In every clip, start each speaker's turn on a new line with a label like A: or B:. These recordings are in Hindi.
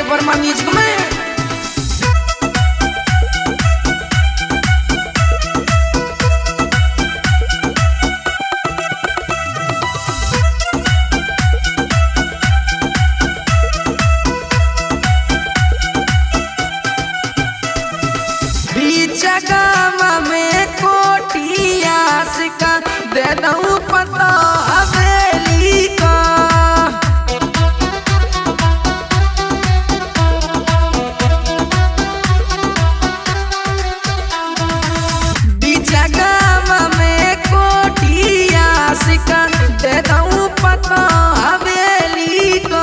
A: वर्मा म्यूजिक में। जगह में कोटिया सिका दे दूं पता हवेली का। जगह में कोटिया सिका दे दूं पता हवेली का।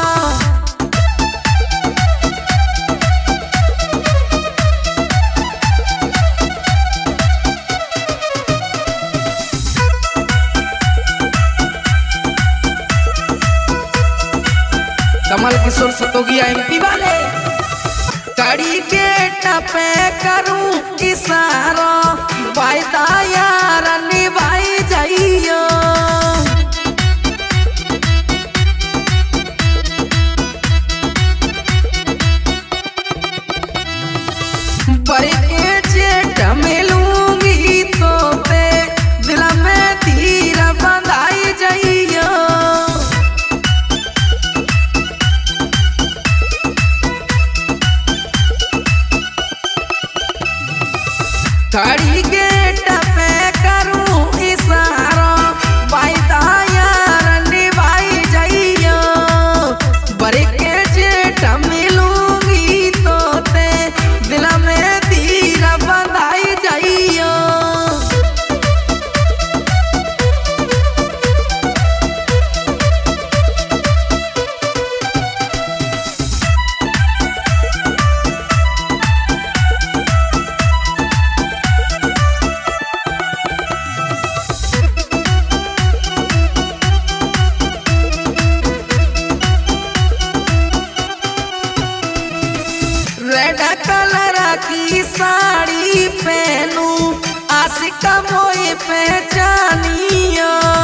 A: कमल किशोर सतोगिया एमपी वाले। कड़ी के टपे करूं इशारा वायदा यार निभाई जाइयो। बड़े के जेठ मिलूंगी तो पे दिल में तीर बंधाई जाइयो। खड़ी गेट पे करूं इशारा वायदा यार निभाई जाइयो। बड़े के जेठ मिलूंगी तो ते दिल में तीर बंधाई जाइयो। रेड कलर की साड़ी पहनू आशिक मोए पहचानियो।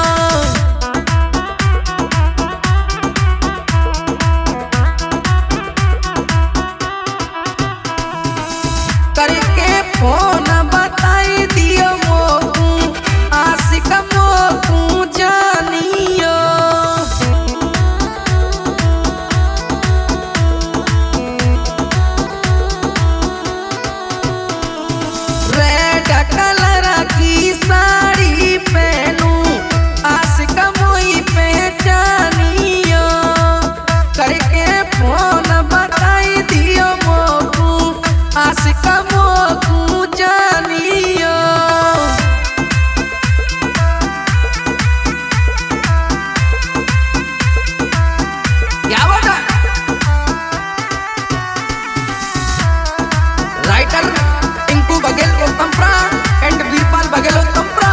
A: करके फोन बताई दियो मोकू आशिक मोकू जानियो। कलर की साड़ी पहनू आशिक मोई पहचानियो। करके फोन बताई दियो मोकू आशिक मोकू जानियो। क्या बोला राइटर टिंकू बघेल उत्तमप्रा एंड वीरपाल बघेल उत्तमप्रा।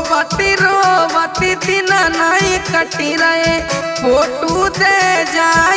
A: रोवती रोवती दिन नहीं कटी रहे फोटू दे जा